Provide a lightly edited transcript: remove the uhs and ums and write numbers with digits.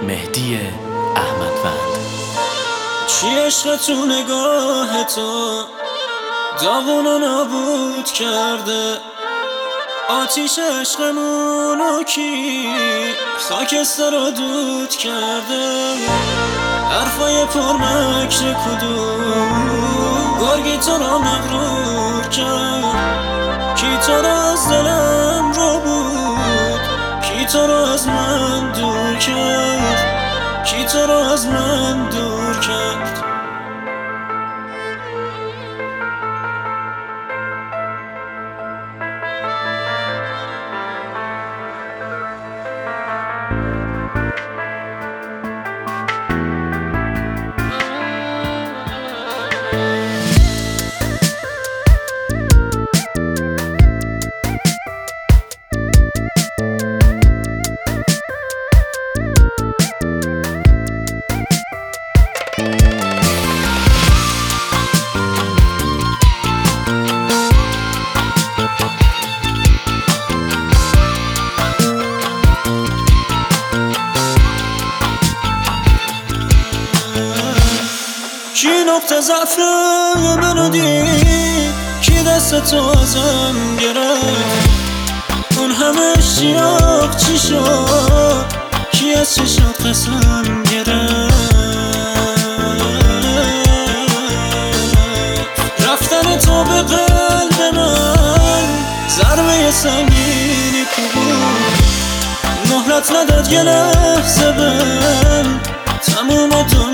مهدی احمدوند. چی عشق تو نگاه تو داغونو نابود کرده، آتیش عشقمونو کی خاکستر رو دود کرده. حرفای پرمکر کدوم گرگی تو را مغرور کرد، کی تو را از دلم رو بود، کی تو را از من دور کرد، کی تو را از من دور کرد. کی نقطه ضعف منو دید، کی دست تو ازم گرفت، اون همه اشتیاق چی شد، کی از چشات قسم گرفت. رفتن تو به قلب من ضربه سنگینی بود، مهلت نداد یه لحظه بهم تموم تو